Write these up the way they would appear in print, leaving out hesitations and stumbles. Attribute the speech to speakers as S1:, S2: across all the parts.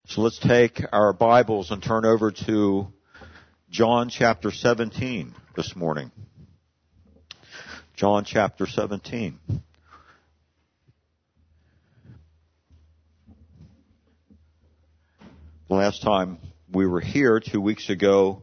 S1: So let's take our Bibles and turn over to John chapter 17 this morning. John chapter 17. The last time we were here 2 weeks ago,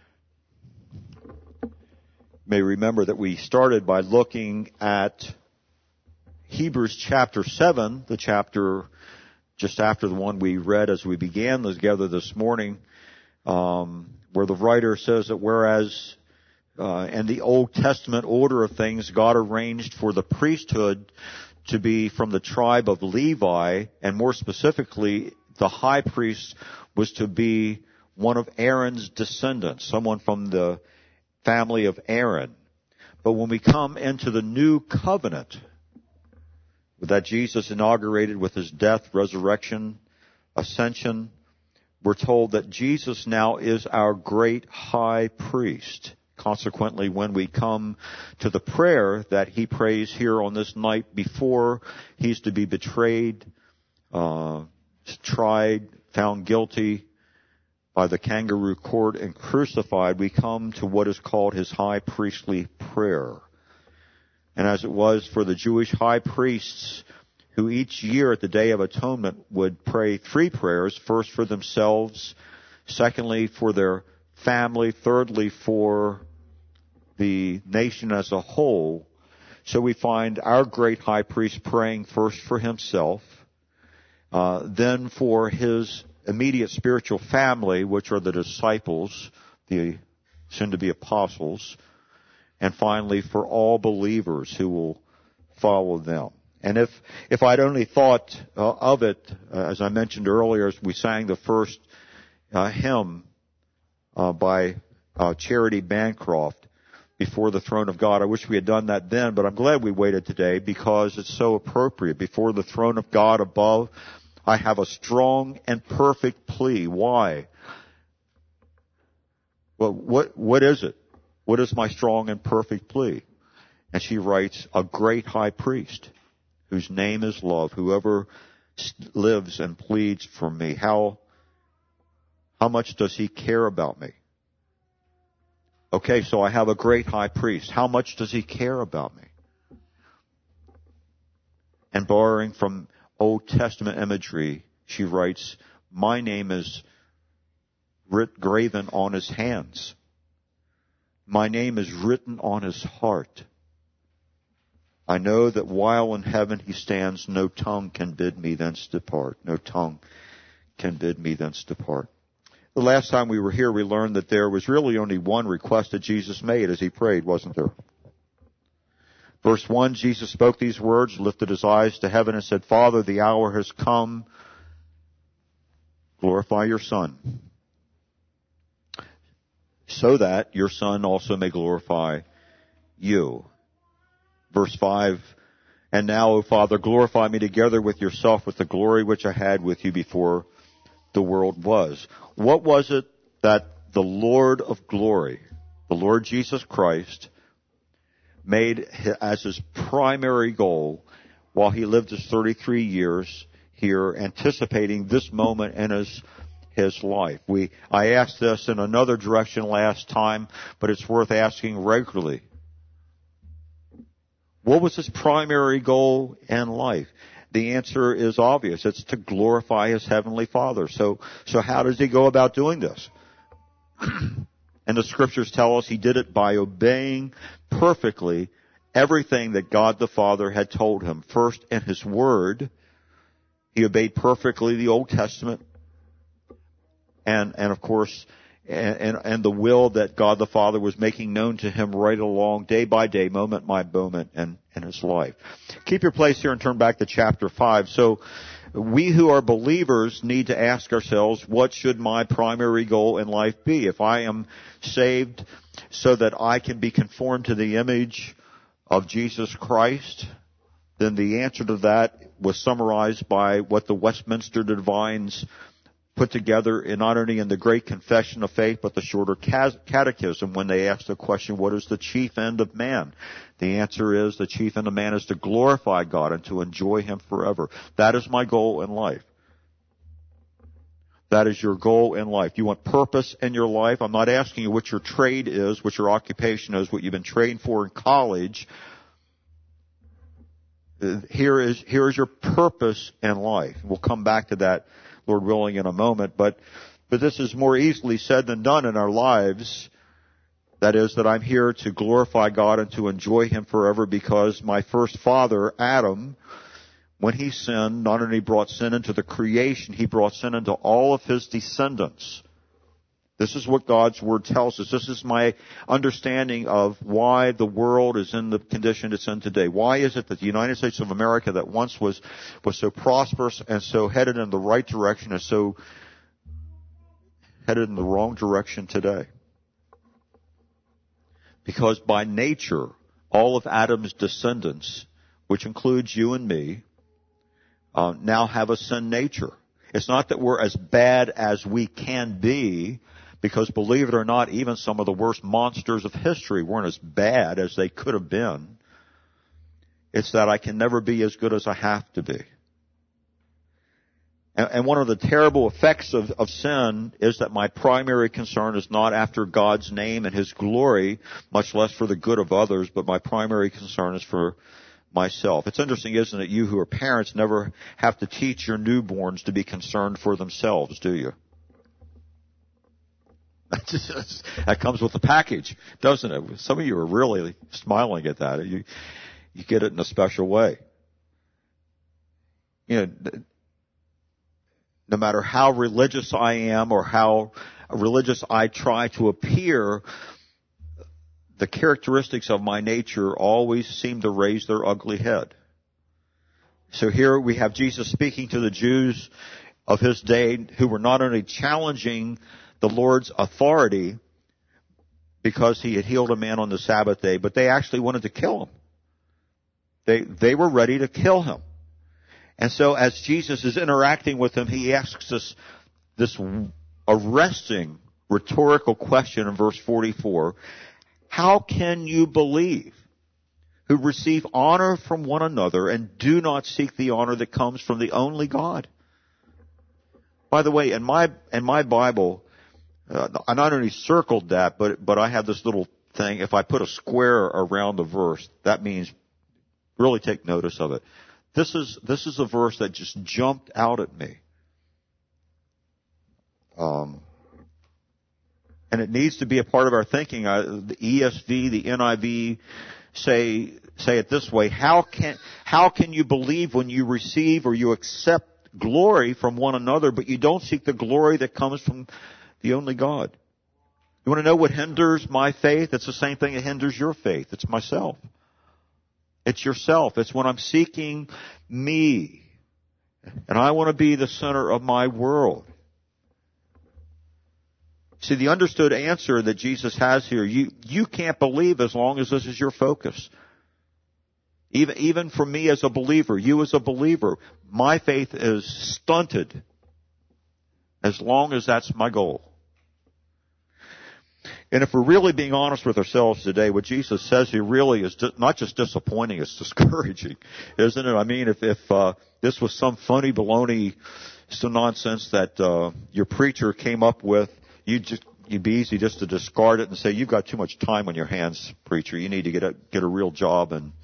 S1: you may remember that we started by looking at Hebrews chapter 7, the chapter just after the one we read as we began together this morning, where the writer says that whereas in the Old Testament order of things, God arranged for the priesthood to be from the tribe of Levi, and more specifically, the high priest was to be one of Aaron's descendants, someone from the family of Aaron. But when we come into the new covenant that Jesus inaugurated with his death, resurrection, ascension, we're told that Jesus now is our great high priest. Consequently, when we come to the prayer that he prays here on this night before he's to be betrayed, tried, found guilty by the kangaroo court and crucified, we come to what is called his high priestly prayer. And as it was for the Jewish high priests, who each year at the Day of Atonement would pray three prayers, first for themselves, secondly for their family, thirdly for the nation as a whole. So we find our great high priest praying first for himself, then for his immediate spiritual family, which are the disciples, the soon-to-be apostles, and finally for all believers who will follow them. And if I'd only thought of it, as I mentioned earlier, as we sang the first hymn by Charity Bancroft, Before the Throne of God, I wish we had done that then, but I'm glad we waited today because it's so appropriate. Before the throne of God above, I have a strong and perfect plea. Why? Well, what is it? What is my strong and perfect plea? And she writes, a great high priest whose name is love, whoever lives and pleads for me. How much does he care about me? Okay, so I have a great high priest. How much does he care about me? And borrowing from Old Testament imagery, she writes, my name is graven on his hands. My name is written on his heart. I know that while in heaven he stands, no tongue can bid me thence depart. No tongue can bid me thence depart. The last time we were here, we learned that there was really only one request that Jesus made as he prayed, wasn't there? Verse 1, Jesus spoke these words, lifted his eyes to heaven and said, Father, the hour has come. Glorify your Son, so that your Son also may glorify you. Verse 5, and now, O Father, glorify me together with yourself with the glory which I had with you before the world was. What was it that the Lord of glory, the Lord Jesus Christ, made as his primary goal while he lived his 33 years here, anticipating this moment in his life? I asked this in another direction last time, but it's worth asking regularly. What was his primary goal in life? The answer is obvious. It's to glorify his heavenly Father. So how does he go about doing this? And the scriptures tell us he did it by obeying perfectly everything that God the Father had told him. First, in his word, he obeyed perfectly the Old Testament and of course, and the will that God the Father was making known to him right along, day by day, moment by moment in his life. Keep your place here and turn back to chapter 5. So we who are believers need to ask ourselves, what should my primary goal in life be? If I am saved so that I can be conformed to the image of Jesus Christ, then the answer to that was summarized by what the Westminster Divines put together not only in the Great Confession of Faith, but the shorter catechism when they ask the question, what is the chief end of man? The answer is the chief end of man is to glorify God and to enjoy him forever. That is my goal in life. that is your goal in life. You want purpose in your life. I'm not asking you what your trade is, what your occupation is, what you've been trained for in college. Here is your purpose in life. We'll come back to that, Lord willing, in a moment. But this is more easily said than done in our lives. That is, that I'm here to glorify God and to enjoy Him forever, because my first father, Adam, when he sinned, not only brought sin into the creation, he brought sin into all of his descendants. This is what God's Word tells us. This is my understanding of why the world is in the condition it's in today. Why is it that the United States of America, that once was so prosperous and so headed in the right direction, is so headed in the wrong direction today? Because by nature, all of Adam's descendants, which includes you and me, now have a sin nature. It's not that we're as bad as we can be, because believe it or not, even some of the worst monsters of history weren't as bad as they could have been. It's that I can never be as good as I have to be. And one of the terrible effects of sin is that my primary concern is not after God's name and His glory, much less for the good of others, but my primary concern is for myself. It's interesting, isn't it? You who are parents never have to teach your newborns to be concerned for themselves, do you? That comes with the package, doesn't it? Some of you are really smiling at that. You get it in a special way. You know, no matter how religious I am or how religious I try to appear, the characteristics of my nature always seem to raise their ugly head. So here we have Jesus speaking to the Jews of His day, who were not only challenging the Lord's authority because He had healed a man on the Sabbath day, but they actually wanted to kill Him. They were ready to kill Him. And so as Jesus is interacting with them, He asks us this arresting rhetorical question in verse 44. How can you believe, who receive honor from one another and do not seek the honor that comes from the only God? By the way, in my Bible, I not only circled that, but I have this little thing. If I put a square around the verse, that means really take notice of it. This is a verse that just jumped out at me. And it needs to be a part of our thinking. The ESV, the NIV say it this way: How can you believe when you receive or you accept glory from one another, but you don't seek the glory that comes from the only God? You want to know what hinders my faith? It's the same thing that hinders your faith. It's myself. It's yourself. It's when I'm seeking me. And I want to be the center of my world. See, the understood answer that Jesus has here, you can't believe as long as this is your focus. Even for me as a believer, you as a believer, my faith is stunted as long as that's my goal. And if we're really being honest with ourselves today, what Jesus says here really is not just disappointing, it's discouraging, isn't it? I mean, if this was some funny baloney, some nonsense that your preacher came up with, you'd be easy just to discard it and say, you've got too much time on your hands, preacher. You need to get a real job, and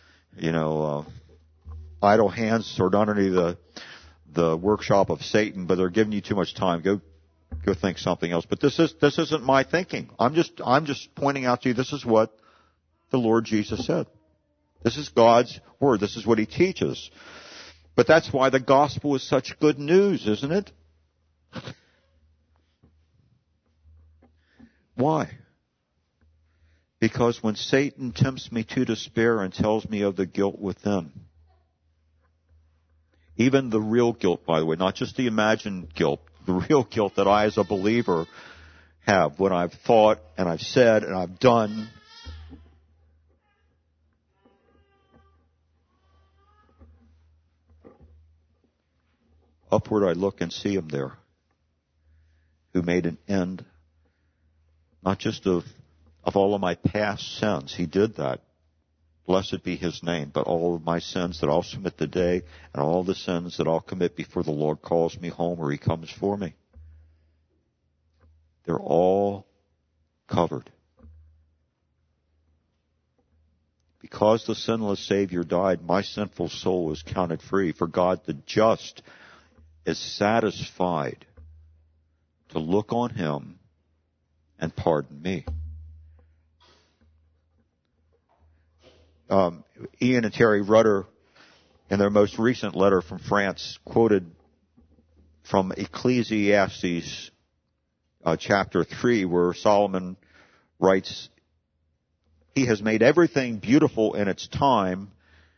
S1: idle hands are not only the workshop of Satan, but they're giving you too much time. Go think something else. But this isn't my thinking. I'm just pointing out to you, this is what the Lord Jesus said. This is God's Word. This is what He teaches. But that's why the gospel is such good news, isn't it? Why? Because when Satan tempts me to despair and tells me of the guilt within, even the real guilt, by the way, not just the imagined guilt, the real guilt that I as a believer have when I've thought and I've said and I've done. Upward I look and see Him there, who made an end, not just of all of my past sins. He did that. Blessed be His name. But all of my sins that I'll submit today, and all the sins that I'll commit before the Lord calls me home or He comes for me. They're all covered. Because the sinless Savior died, my sinful soul is counted free. For God the just is satisfied to look on him and pardon me. Ian and Terry Rudder, in their most recent letter from France, quoted from Ecclesiastes chapter 3, where Solomon writes, "He has made everything beautiful in its time.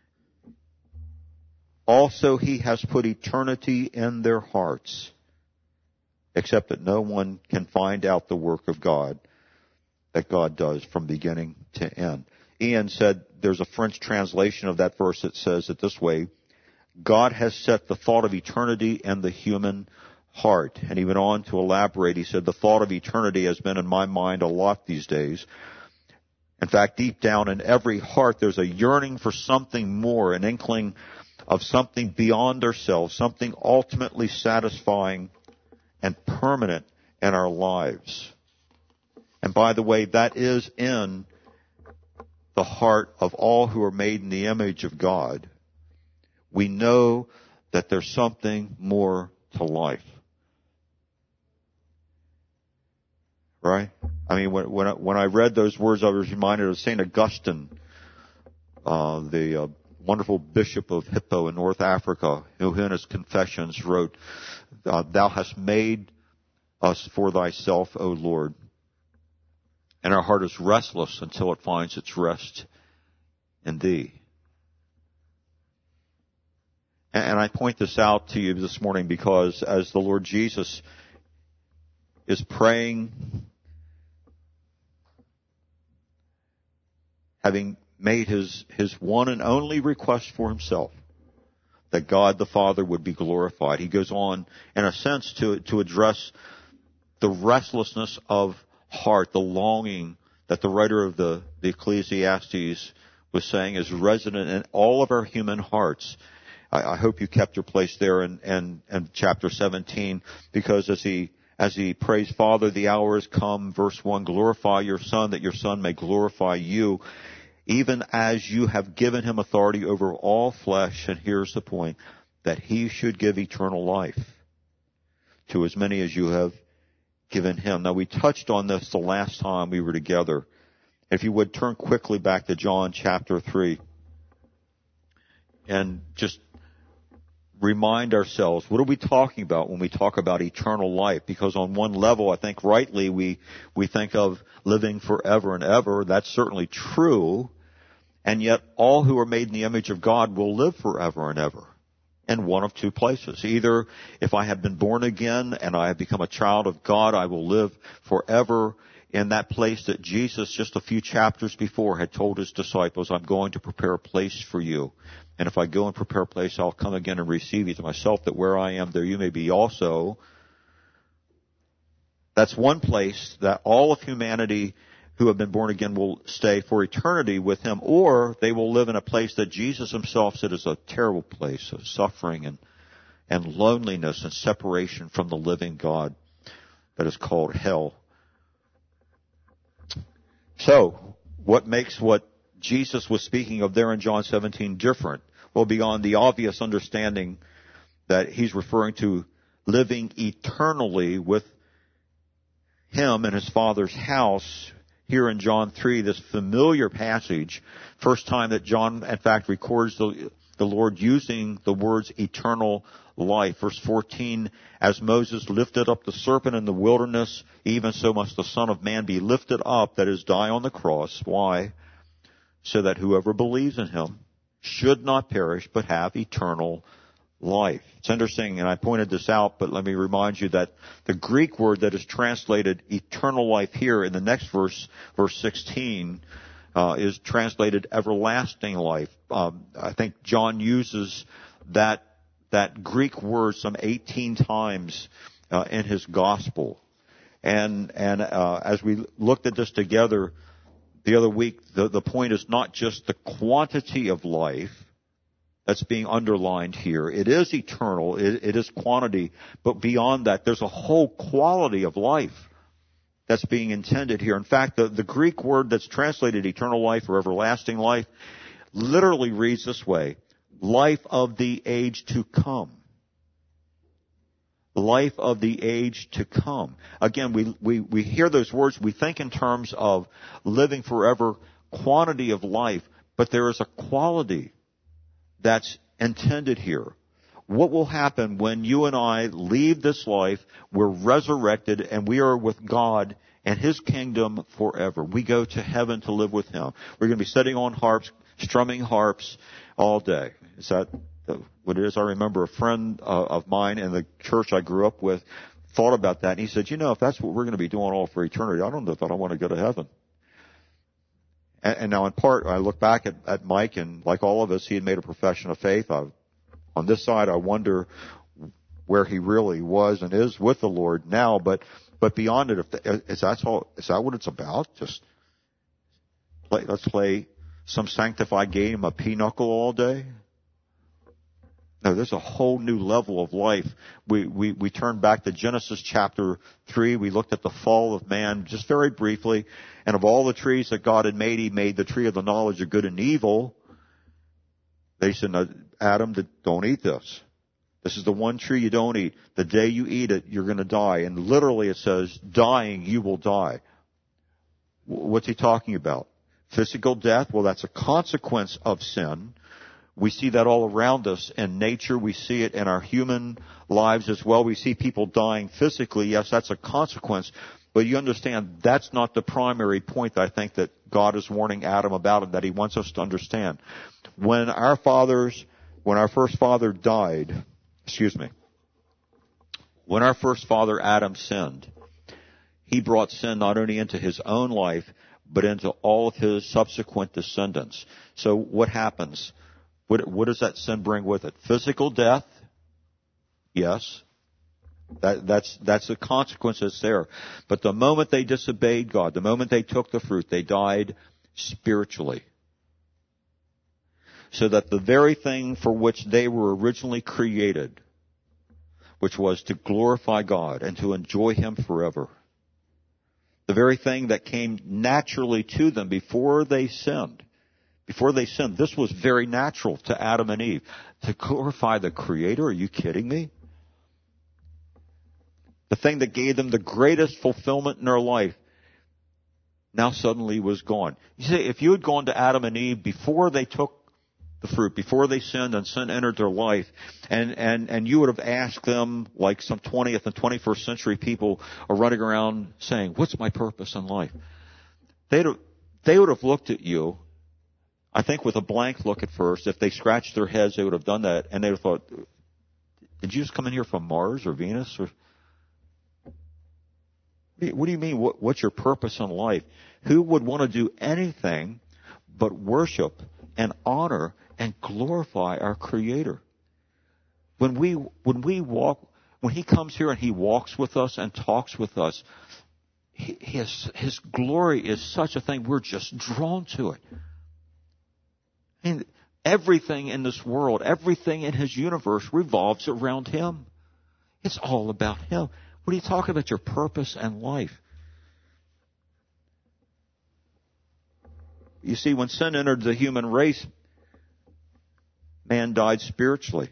S1: Also, he has put eternity in their hearts, except that no one can find out the work of God that God does from beginning to end." Ian said there's a French translation of that verse that says it this way: God has set the thought of eternity in the human heart. And he went on to elaborate. He said, the thought of eternity has been in my mind a lot these days. In fact, deep down in every heart, there's a yearning for something more, an inkling of something beyond ourselves, something ultimately satisfying and permanent in our lives. And by the way, that is in the heart of all who are made in the image of God. We know that there's something more to life. Right? I mean, when I read those words, I was reminded of St. Augustine, the wonderful bishop of Hippo in North Africa, who in his Confessions wrote, "Thou hast made us for thyself, O Lord, and our heart is restless until it finds its rest in thee." And I point this out to you this morning because as the Lord Jesus is praying, having made his one and only request for himself, that God the Father would be glorified, he goes on, in a sense, to address the restlessness of heart, the longing that the writer of the Ecclesiastes was saying is resident in all of our human hearts. I hope you kept your place there in chapter 17, because as he prays, Father, the hour has come, verse 1, glorify your Son, that your Son may glorify you, even as you have given him authority over all flesh, and here's the point, that he should give eternal life to as many as you have given him. Now, we touched on this the last time we were together. If you would turn quickly back to John chapter 3 and just remind ourselves, what are we talking about when we talk about eternal life? Because on one level, I think rightly, we think of living forever and ever. That's certainly true. And yet all who are made in the image of God will live forever and ever in one of two places. Either if I have been born again and I have become a child of God, I will live forever in that place that Jesus, just a few chapters before, had told his disciples, I'm going to prepare a place for you. And if I go and prepare a place, I'll come again and receive you to myself, that where I am, there you may be also. That's one place that all of humanity who have been born again will stay for eternity with him, or they will live in a place that Jesus himself said is a terrible place of suffering and loneliness and separation from the living God, that is called hell. So, what makes what Jesus was speaking of there in John 17 different? Well, beyond the obvious understanding that he's referring to living eternally with him in his Father's house, here in John 3, this familiar passage, first time that John, in fact, records the Lord using the words eternal life. Verse 14, as Moses lifted up the serpent in the wilderness, even so must the Son of Man be lifted up, that is, die on the cross. Why? So that whoever believes in him should not perish, but have eternal life. It's interesting, and I pointed this out, but let me remind you that the Greek word that is translated eternal life here in the next verse, verse 16, is translated everlasting life. I think John uses that Greek word some 18 times in his gospel. And as we looked at this together the other week, the point is not just the quantity of life that's being underlined here. It is eternal. It is quantity. But beyond that, there's a whole quality of life that's being intended here. In fact, the Greek word that's translated eternal life or everlasting life literally reads this way: life of the age to come. Life of the age to come. Again, we hear those words, we think in terms of living forever, quantity of life, but there is a quality that's intended here. What will happen when you and I leave this life, we're resurrected, and we are with God and His kingdom forever. We go to heaven to live with Him. We're going to be sitting on harps, strumming harps all day. Is that what it is? I remember a friend of mine in the church I grew up with thought about that, and he said, if that's what we're going to be doing all for eternity, I don't know that I want to go to heaven. And now in part, I look back at Mike, and like all of us, he had made a profession of faith. On this side, I wonder where he really was and is with the Lord now, but beyond it, is that what it's about? Just let's play some sanctified game of pinochle all day? No, there's a whole new level of life. We turn back to Genesis chapter 3. We looked at the fall of man just very briefly. And of all the trees that God had made, He made the tree of the knowledge of good and evil. They said, no, Adam, don't eat this. This is the one tree you don't eat. The day you eat it, you're going to die. And literally it says, dying, you will die. What's He talking about? Physical death? Well, that's a consequence of sin. We see that all around us in nature. We see it in our human lives as well. We see people dying physically. Yes, that's a consequence. But you understand, that's not the primary point that I think that God is warning Adam about and that He wants us to understand. When our first father died, when our first father Adam sinned, he brought sin not only into his own life, but into all of his subsequent descendants. So what happens? What does that sin bring with it? Physical death? Yes. That's the consequence that's there. But the moment they disobeyed God, the moment they took the fruit, they died spiritually. So that the very thing for which they were originally created, which was to glorify God and to enjoy Him forever, the very thing that came naturally to them before they sinned, this was very natural to Adam and Eve. To glorify the Creator? Are you kidding me? The thing that gave them the greatest fulfillment in their life now suddenly was gone. You see, if you had gone to Adam and Eve before they took the fruit, before they sinned and sin entered their life, and you would have asked them, like some 20th and 21st century people are running around saying, what's my purpose in life? They would have looked at you, I think, with a blank look at first. If they scratched their heads, they would have done that, and they would have thought, did you just come in here from Mars or Venus? Or what do you mean, what's your purpose in life? Who would want to do anything but worship and honor and glorify our Creator? When He comes here and He walks with us and talks with us, His glory is such a thing, we're just drawn to it. I mean, everything in this world, everything in His universe revolves around Him. It's all about Him. What are you talking about, your purpose and life? You see, when sin entered the human race, man died spiritually.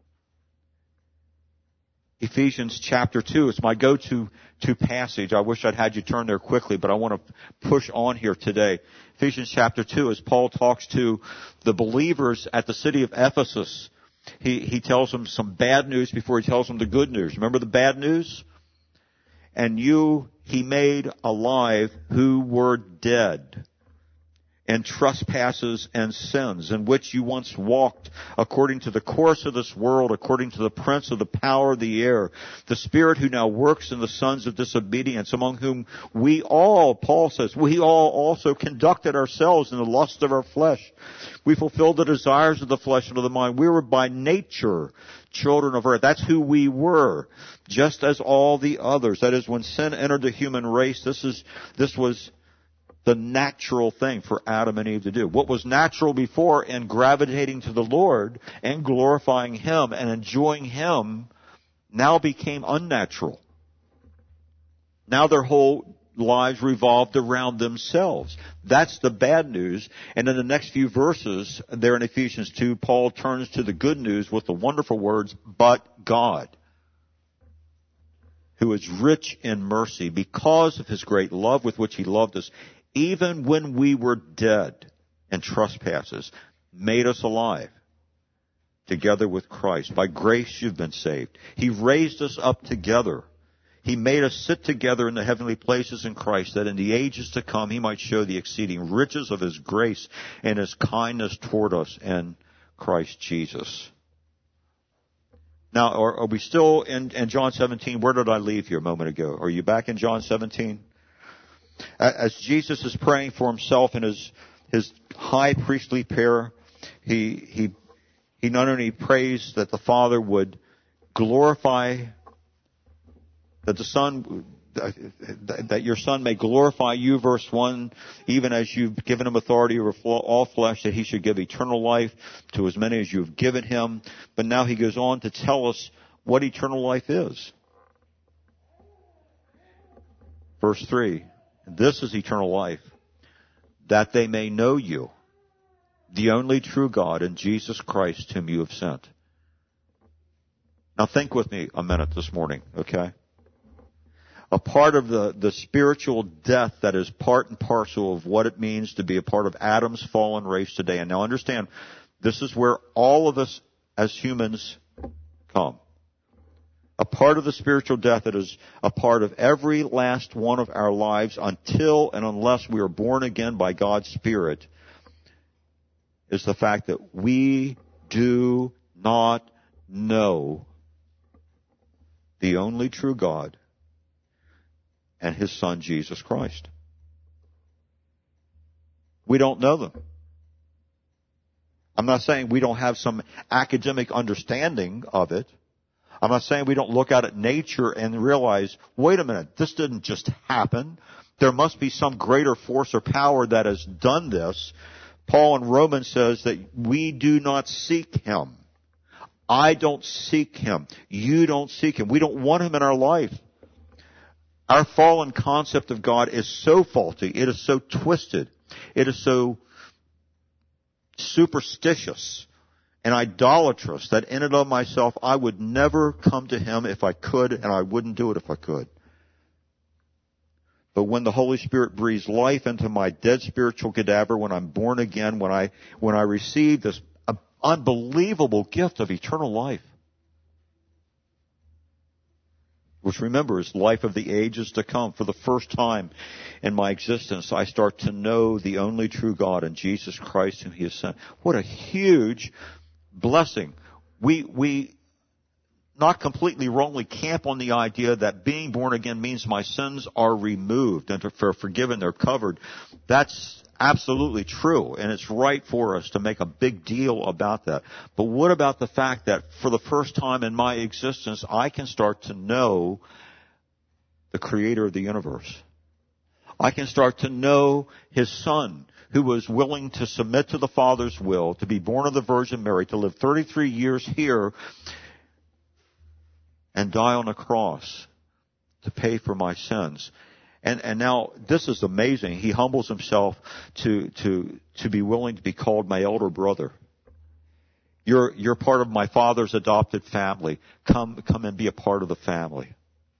S1: Ephesians chapter 2, it's my go-to passage. I wish I'd had you turn there quickly, but I want to push on here today. Ephesians chapter 2, as Paul talks to the believers at the city of Ephesus, he tells them some bad news before he tells them the good news. Remember the bad news? And you He made alive who were dead in trespasses and sins, in which you once walked according to the course of this world, according to the prince of the power of the air, the spirit who now works in the sons of disobedience, among whom we all, Paul says, we all also conducted ourselves in the lust of our flesh. We fulfilled the desires of the flesh and of the mind. We were by nature children of earth. That's who we were, just as all the others. That is, when sin entered the human race, this was the natural thing for Adam and Eve to do. What was natural before in gravitating to the Lord and glorifying Him and enjoying Him now became unnatural. Now their whole lives revolved around themselves. That's the bad news. And in the next few verses there in Ephesians 2, Paul turns to the good news with the wonderful words, but God, who is rich in mercy, because of his great love with which he loved us, even when we were dead in trespasses, made us alive together with Christ. By grace you've been saved. He raised us up together. He made us sit together in the heavenly places in Christ, that in the ages to come he might show the exceeding riches of his grace and his kindness toward us in Christ Jesus. Now, are we still in John 17? Where did I leave you a moment ago? Are you back in John 17? As Jesus is praying for himself in his high priestly prayer, he not only prays that the Father would glorify, that the Son, that your Son may glorify you, verse 1, even as you've given him authority over all flesh, that he should give eternal life to as many as you've given him. But now he goes on to tell us what eternal life is. Verse 3, this is eternal life, that they may know you, the only true God, and Jesus Christ whom you have sent. Now think with me a minute this morning, okay? A part of the spiritual death that is part and parcel of what it means to be a part of Adam's fallen race today. And now understand, this is where all of us as humans come. A part of the spiritual death that is a part of every last one of our lives until and unless we are born again by God's Spirit is the fact that we do not know the only true God and his Son, Jesus Christ. We don't know them. I'm not saying we don't have some academic understanding of it. I'm not saying we don't look out at nature and realize, wait a minute, this didn't just happen. There must be some greater force or power that has done this. Paul in Romans says that we do not seek him. I don't seek him. You don't seek him. We don't want him in our life. Our fallen concept of God is so faulty. It is so twisted. It is so superstitious and idolatrous that in and of myself I would never come to him if I could, and I wouldn't do it if I could. But when the Holy Spirit breathes life into my dead spiritual cadaver, when I'm born again, when I receive this unbelievable gift of eternal life, which remember is life of the ages to come, for the first time in my existence, I start to know the only true God and Jesus Christ whom he has sent. What a huge blessing. We not completely wrongly camp on the idea that being born again means my sins are removed and they're forgiven, they're covered. That's absolutely true, and it's right for us to make a big deal about that. But what about the fact that for the first time in my existence, I can start to know the Creator of the universe? I can start to know his Son, who was willing to submit to the Father's will, to be born of the Virgin Mary, to live 33 years here, and die on a cross to pay for my sins. And now this is amazing. He humbles himself to be willing to be called my elder brother. You're part of my Father's adopted family. Come and be a part of the family.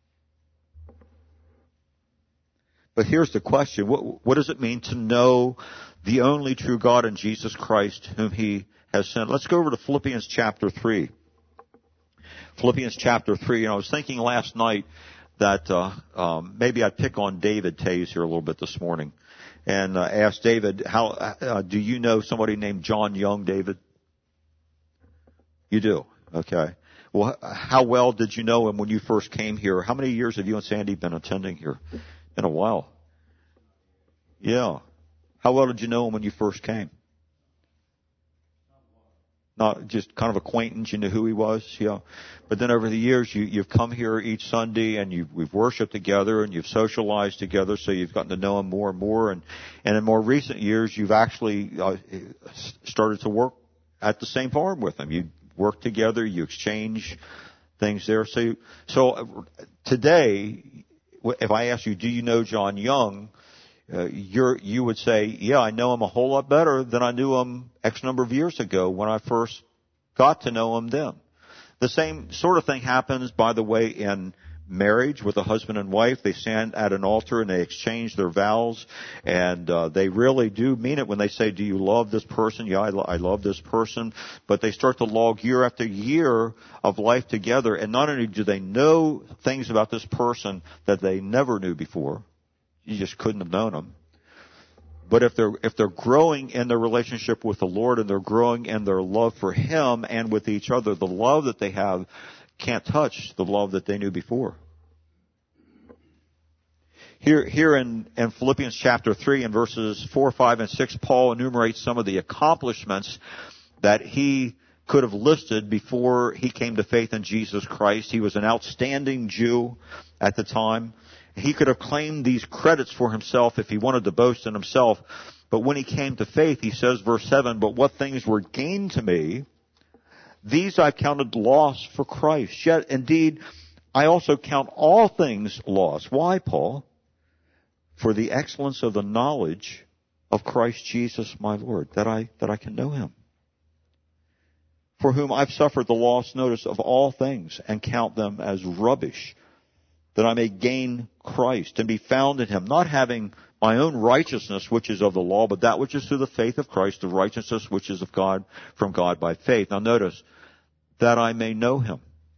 S1: But here's the question. What does it mean to know the only true God and Jesus Christ whom he has sent? Let's go over to Philippians chapter 3. Philippians chapter 3. And I was thinking last night that maybe I'd pick on David Tays here a little bit this morning and ask David, how do you know somebody named John Young, David? You do? Okay. Well, how well did you know him when you first came here? How many years have you and Sandy been attending here? In a while. Yeah. How well did you know him when you first came? Not just kind of acquaintance, you knew who he was, yeah. But then over the years, you've come here each Sunday and we've worshiped together and you've socialized together, so you've gotten to know him more and more. And in more recent years, you've actually started to work at the same farm with him. You work together, you exchange things there. So today, if I ask you, do you know John Young? You would say, yeah, I know him a whole lot better than I knew him X number of years ago when I first got to know him then. The same sort of thing happens, by the way, in marriage with a husband and wife. They stand at an altar and they exchange their vows, and they really do mean it when they say, do you love this person? Yeah, I love this person. But they start to log year after year of life together, and not only do they know things about this person that they never knew before, you just couldn't have known them. But if they're growing in their relationship with the Lord and they're growing in their love for Him and with each other, the love that they have can't touch the love that they knew before. Here in Philippians chapter 3 and verses 4, 5, and 6, Paul enumerates some of the accomplishments that he could have listed before he came to faith in Jesus Christ. He was an outstanding Jew at the time. He could have claimed these credits for himself if he wanted to boast in himself. But when he came to faith, he says, verse 7, but what things were gained to me, these I counted loss for Christ. Yet, indeed, I also count all things loss. Why, Paul? For the excellence of the knowledge of Christ Jesus my Lord, that I can know Him. For whom I've suffered the loss, notice, of all things, and count them as rubbish, that I may gain Christ and be found in Him, not having my own righteousness, which is of the law, but that which is through the faith of Christ, the righteousness which is of God, from God by faith. Now notice, that I may know Him,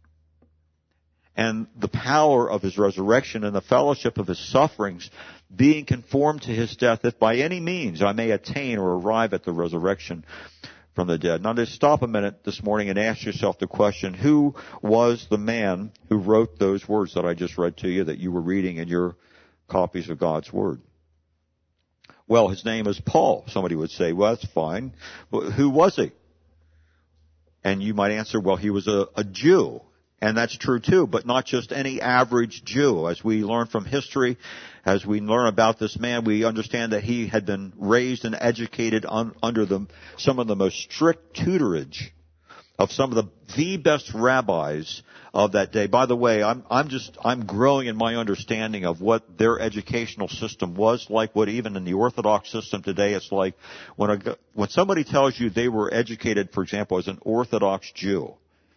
S1: and the power of His resurrection and the fellowship of His sufferings, being conformed to His death, if by any means I may attain or arrive at the resurrection from the dead. Now just stop a minute this morning and ask yourself the question, who was the man who wrote those words that I just read to you, that you were reading in your copies of God's Word? Well, his name is Paul. Somebody would say, well, that's fine. Well, who was he? And you might answer, well, he was a Jew. And that's true too, but not just any average Jew. As we learn from history, as we learn about this man, we understand that he had been raised and educated under some of the most strict tutorage of some of the best rabbis of that day. By the way, I'm growing in my understanding of what their educational system was like, what even in the Orthodox system today it's like. When somebody tells you they were educated, for example, as an Orthodox Jew,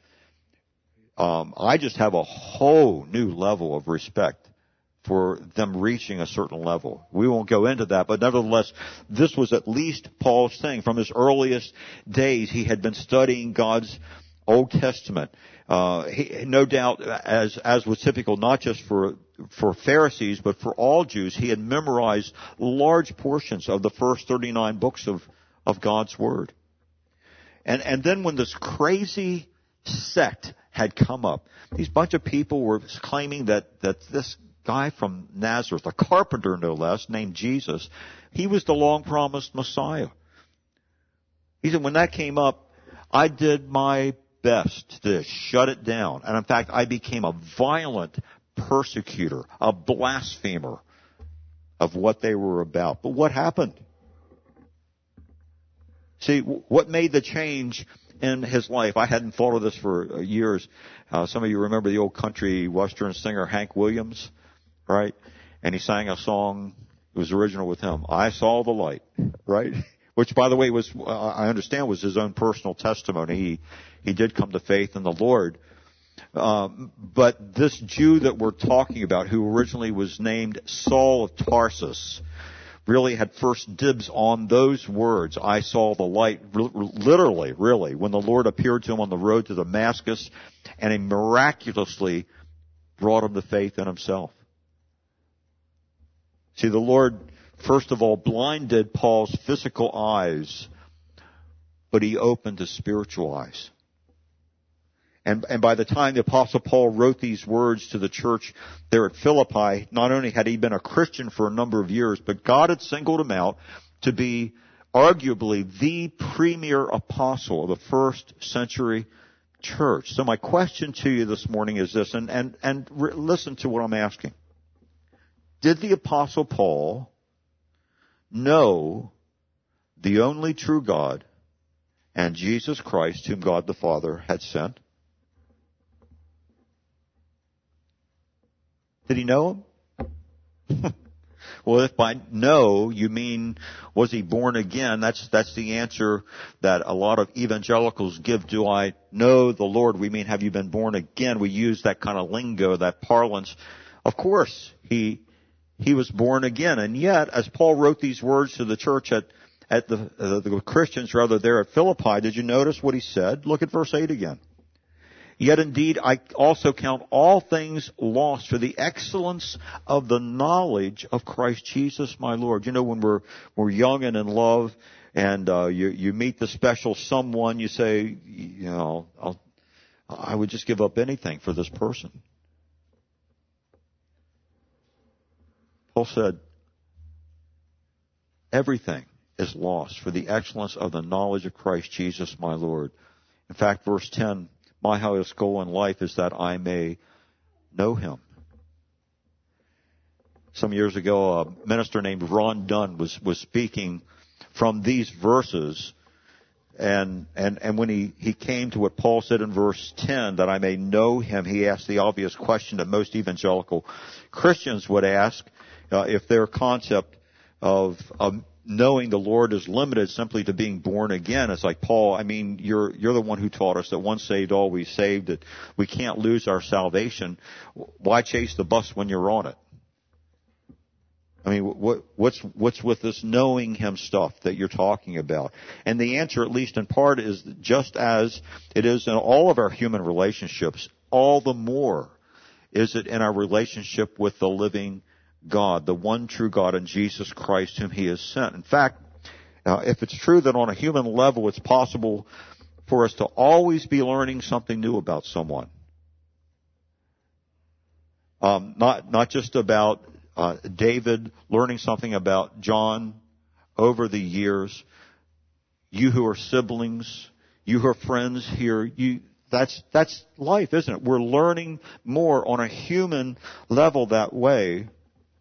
S1: I just have a whole new level of respect for them reaching a certain level. We won't go into that, but nevertheless, this was at least Paul's thing. From his earliest days, he had been studying God's Old Testament. No doubt, as was typical, not just for Pharisees, but for all Jews, he had memorized large portions of the first 39 books of God's Word. And then when this crazy sect had come up, these bunch of people were claiming that this guy from Nazareth, a carpenter no less, named Jesus, he was the long-promised Messiah. He said, when that came up, I did my best to shut it down. And in fact, I became a violent persecutor, a blasphemer of what they were about. But what happened? See, what made the change in his life? I hadn't thought of this for years. Some of you remember the old country western singer Hank Williams, right? And he sang a song, it was original with him, I Saw the Light, right? Which, by the way, was, I understand, was his own personal testimony. He did come to faith in the Lord. But this Jew that we're talking about, who originally was named Saul of Tarsus, really had first dibs on those words, I saw the light, literally, really, when the Lord appeared to him on the road to Damascus, and he miraculously brought him to faith in himself. See, the Lord, first of all, blinded Paul's physical eyes, but he opened his spiritual eyes. And by the time the Apostle Paul wrote these words to the church there at Philippi, not only had he been a Christian for a number of years, but God had singled him out to be arguably the premier apostle of the first century church. So my question to you this morning is this, and listen to what I'm asking. Did the Apostle Paul know the only true God and Jesus Christ, whom God the Father had sent? Did he know him? Well, if by know you mean was he born again, that's the answer that a lot of evangelicals give. Do I know the Lord? We mean, have you been born again? We use that kind of lingo, that parlance. Of course, he was born again. And yet, as Paul wrote these words to the church at the Christians rather there at Philippi, did you notice what he said? Look at verse 8 again. Yet indeed I also count all things lost for the excellence of the knowledge of Christ Jesus my Lord. You know, when we're young and in love and you meet the special someone, you say, you know, I would just give up anything for this person. Paul said, everything is lost for the excellence of the knowledge of Christ Jesus my Lord. In fact, verse 10, my highest goal in life is that I may know him. Some years ago, a minister named Ron Dunn was speaking from these verses, and when he came to what Paul said in verse 10, that I may know him, he asked the obvious question that most evangelical Christians would ask, if their concept of knowing the Lord is limited simply to being born again. It's like, Paul, I mean, you're the one who taught us that once saved, always saved, that we can't lose our salvation. Why chase the bus when you're on it? I mean, what's with this knowing him stuff that you're talking about? And the answer, at least in part, is just as it is in all of our human relationships, all the more is it in our relationship with the living God, the one true God in Jesus Christ whom he has sent. In fact, if it's true that on a human level it's possible for us to always be learning something new about someone, not just about David learning something about John over the years, you who are siblings, you who are friends here, that's life, isn't it? We're learning more on a human level that way.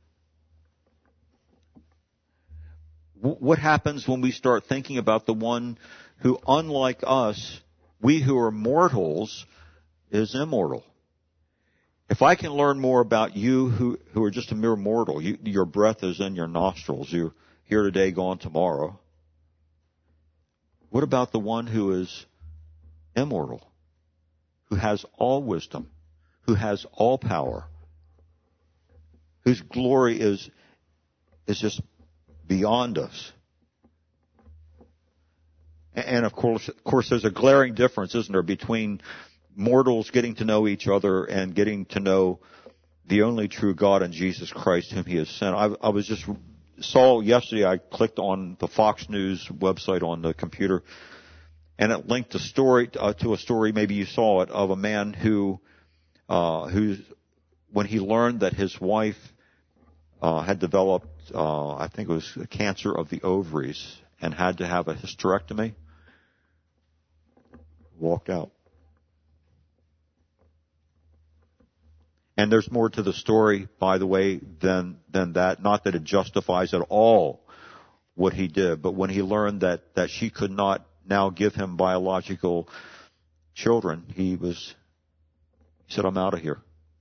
S1: What happens when we start thinking about the one who, unlike us, we who are mortals, is immortal? If I can learn more about you who are just a mere mortal, your breath is in your nostrils, you're here today, gone tomorrow. What about the one who is immortal, who has all wisdom, who has all power, whose glory is just beyond us? And of course, there's a glaring difference, isn't there, between mortals getting to know each other and getting to know the only true God in Jesus Christ whom he has sent. I was just saw yesterday, I clicked on the Fox News website on the computer, and it linked a story to a story, maybe you saw it, of a man who when he learned that his wife had developed, I think it was cancer of the ovaries, and had to have a hysterectomy, walked out. And there's more to the story, by the way, than that. Not that it justifies at all what he did, but when he learned that she could not now give him biological children, he said, I'm out of here.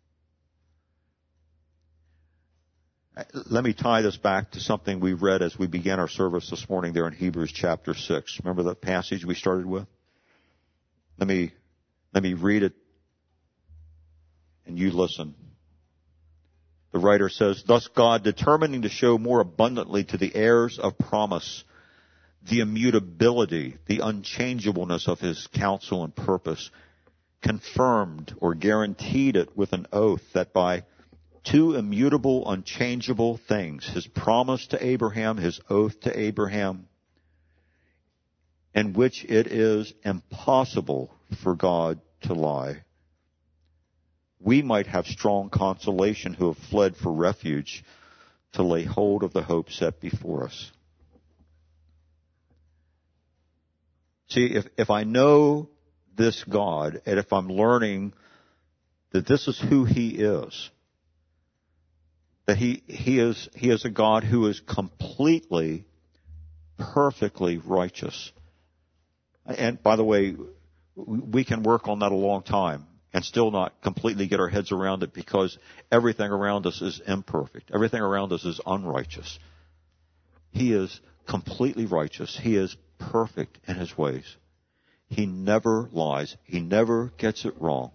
S1: Let me tie this back to something we read as we began our service this morning there in Hebrews chapter 6. Remember the passage we started with? Let me read it and you listen. The writer says, thus God, determining to show more abundantly to the heirs of promise the immutability, the unchangeableness of his counsel and purpose, confirmed or guaranteed it with an oath, that by two immutable, unchangeable things, his promise to Abraham, his oath to Abraham, in which it is impossible for God to lie, we might have strong consolation who have fled for refuge to lay hold of the hope set before us. See, if I know this God, and if I'm learning that this is who he is, that he is a God who is completely, perfectly righteous. And by the way, we can work on that a long time. and still not completely get our heads around it, because everything around us is imperfect. Everything around us is unrighteous. He is completely righteous. He is perfect in his ways. He never lies. He never gets it wrong.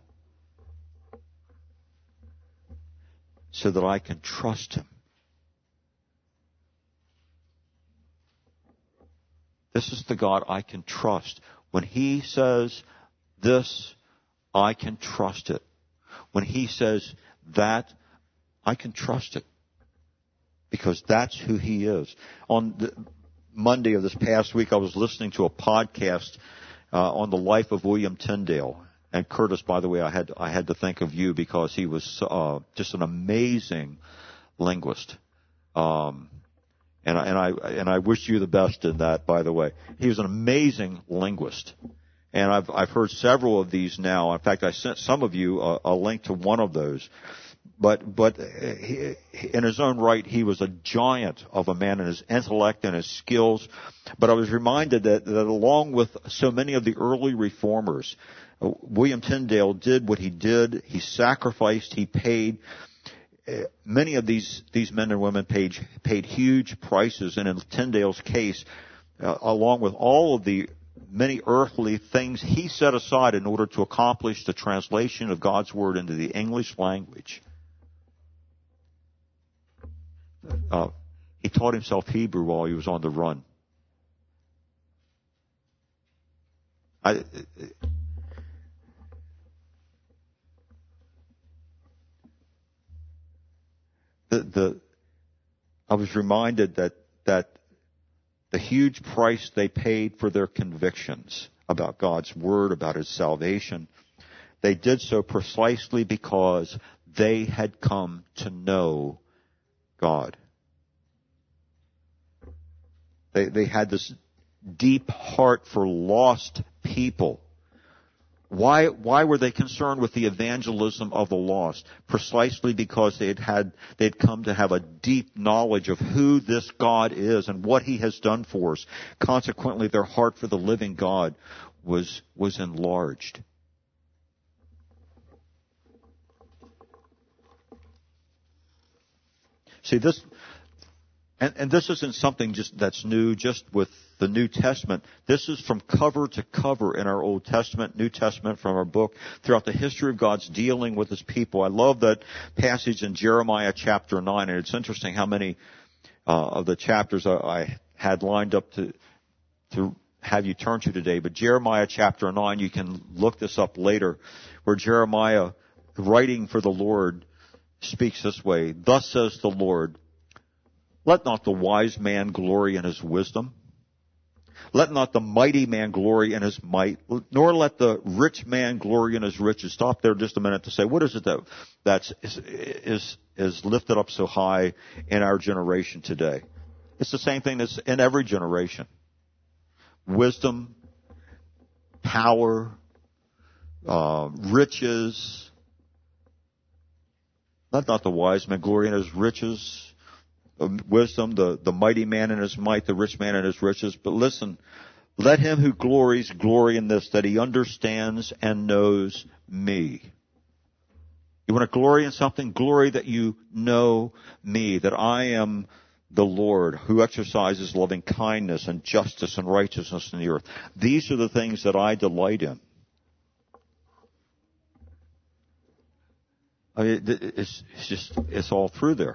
S1: So that I can trust him. This is the God I can trust. When he says this, I can trust it. When he says that, I can trust it. Because that's who he is. On the Monday of this past week, I was listening to a podcast on the life of William Tyndale. And Curtis, by the way, I had to think of you because he was just an amazing linguist. And I wish you the best in that, by the way. He was an amazing linguist. And I've heard several of these now. In fact, I sent some of you a link to one of those. But he, in his own right, he was a giant of a man in his intellect and his skills. But I was reminded that along with so many of the early reformers, William Tyndale did what he did. He sacrificed. He paid. Many of these men and women paid huge prices. And in Tyndale's case, along with all of the many earthly things he set aside in order to accomplish the translation of God's Word into the English language, he taught himself Hebrew while he was on the run. I was reminded that the huge price they paid for their convictions about God's Word, about His salvation, they did so precisely because they had come to know God. They had this deep heart for lost people. Why were they concerned with the evangelism of the lost? Precisely because they'd come to have a deep knowledge of who this God is and what He has done for us. Consequently, their heart for the living God was enlarged. See, this isn't something just that's new just with the New Testament. This is from cover to cover in our Old Testament, New Testament, from our book, throughout the history of God's dealing with His people. I love that passage in Jeremiah chapter 9, and it's interesting how many of the chapters I had lined up to have you turn to today. But Jeremiah chapter 9, you can look this up later, where Jeremiah, writing for the Lord, speaks this way: "Thus says the Lord, let not the wise man glory in his wisdom. Let not the mighty man glory in his might, nor let the rich man glory in his riches." Stop there just a minute to say, what is it that is lifted up so high in our generation today? It's the same thing that's in every generation. Wisdom, power, riches. Let not the wise man glory in his riches. Wisdom, the mighty man in his might, the rich man in his riches. But listen, let him who glories glory in this, that he understands and knows me. You want to glory in something? Glory that you know me, that I am the Lord who exercises loving kindness and justice and righteousness in the earth. These are the things that I delight in. I mean, it's all through there.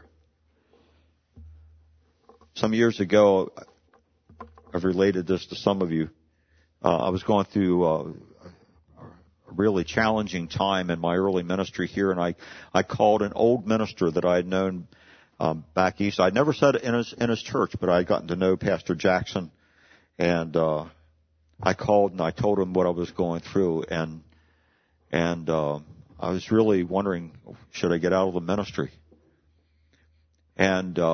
S1: Some years ago, I've related this to some of you. I was going through a really challenging time in my early ministry here, and I called an old minister that I had known back east. I'd never sat in his church, but I had gotten to know Pastor Jackson, and I called and I told him what I was going through, and I was really wondering, should I get out of the ministry? And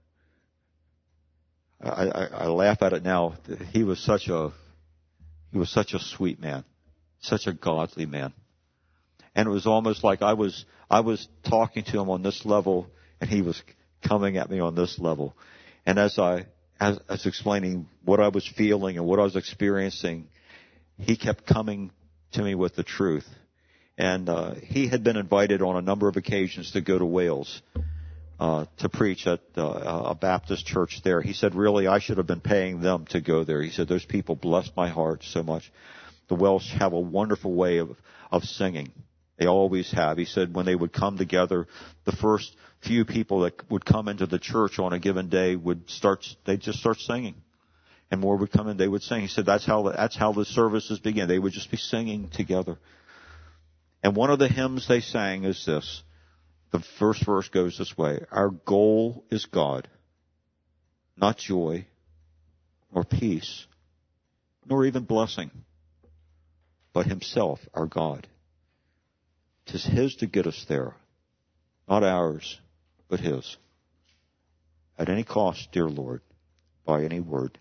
S1: I laugh at it now. He was such a sweet man, such a godly man. And it was almost like I was talking to him on this level, and he was coming at me on this level. And as I was explaining what I was feeling and what I was experiencing, he kept coming to me with the truth. And he had been invited on a number of occasions to go to Wales to preach at a Baptist church there. He said, really, I should have been paying them to go there. He said, those people blessed my heart so much. The Welsh have a wonderful way of singing. They always have. He said when they would come together, the first few people that would come into the church on a given day they'd just start singing. And more would come in, they would sing. He said that's how the services began. They would just be singing together. And one of the hymns they sang is this. The first verse goes this way. Our goal is God, not joy, nor peace, nor even blessing, but himself, our God. 'Tis his to get us there, not ours, but his. At any cost, dear Lord, by any road.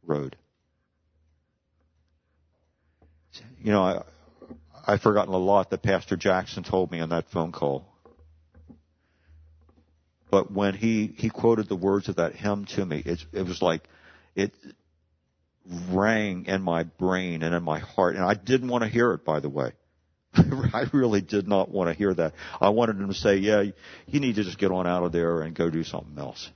S1: You know, I've forgotten a lot that Pastor Jackson told me on that phone call. But when he quoted the words of that hymn to me, it was like it rang in my brain and in my heart. And I didn't want to hear it, by the way. I really did not want to hear that. I wanted him to say, yeah, you need to just get on out of there and go do something else.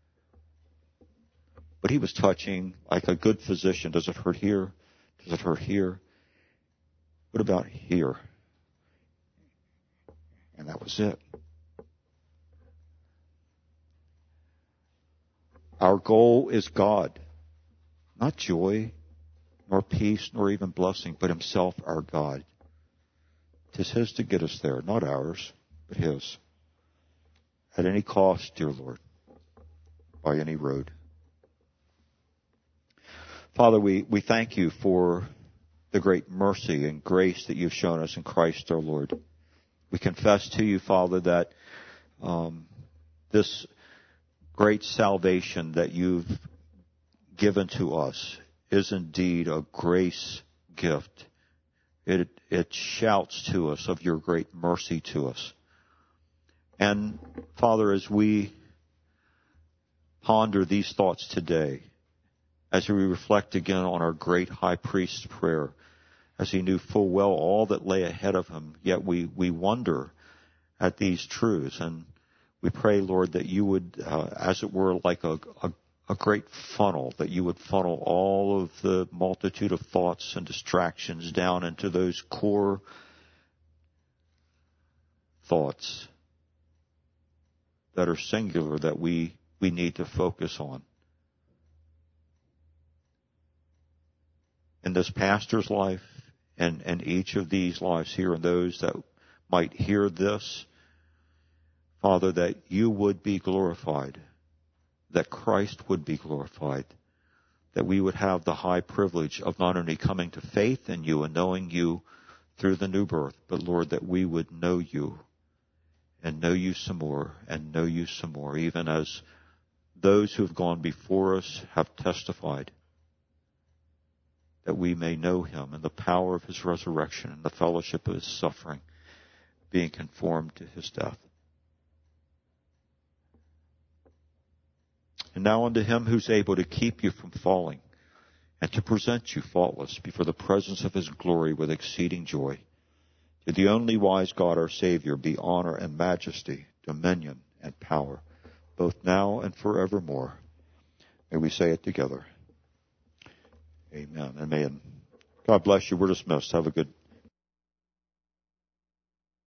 S1: But he was touching like a good physician. Does it hurt here? Does it hurt here? What about here? And that was it. Our goal is God, not joy, nor peace, nor even blessing, but himself, our God. 'Tis his to get us there, not ours, but his. At any cost, dear Lord, by any road. Father, we thank you for the great mercy and grace that you've shown us in Christ our Lord. We confess to you, Father, that this great salvation that you've given to us is indeed a grace gift. It shouts to us of your great mercy to us. And Father, as we ponder these thoughts today, as we reflect again on our great high priest's prayer, as he knew full well all that lay ahead of him, yet we wonder at these truths. And we pray, Lord, that you would, as it were, like a great funnel, that you would funnel all of the multitude of thoughts and distractions down into those core thoughts that are singular, that we need to focus on. In this pastor's life and each of these lives here and those that might hear this, Father, that you would be glorified, that Christ would be glorified, that we would have the high privilege of not only coming to faith in you and knowing you through the new birth, but Lord, that we would know you and know you some more and know you some more, even as those who have gone before us have testified, that we may know him and the power of his resurrection and the fellowship of his suffering, being conformed to his death. And now unto him who's able to keep you from falling and to present you faultless before the presence of his glory with exceeding joy. To the only wise God our Savior be honor and majesty, dominion and power, both now and forevermore. May we say it together. Amen. Amen. God bless you. We're dismissed. Have a good